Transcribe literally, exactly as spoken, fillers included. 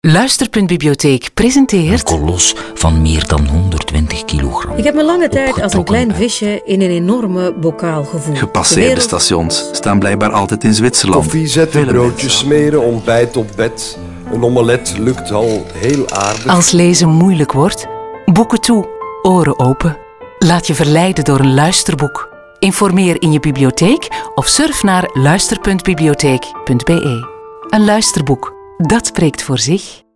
Luister.Bibliotheek presenteert... Een kolos van meer dan honderdtwintig kilogram. Ik heb me lange tijd als een klein visje in een enorme bokaal gevoeld. Gepasseerde wereld... stations staan blijkbaar altijd in Zwitserland. Koffie zetten, broodjes smeren, ontbijt op bed. Een omelet lukt al heel aardig. Als lezen moeilijk wordt, boeken toe, oren open. Laat je verleiden door een luisterboek. Informeer in je bibliotheek of surf naar luister punt bibliotheek punt be. Een luisterboek, dat spreekt voor zich.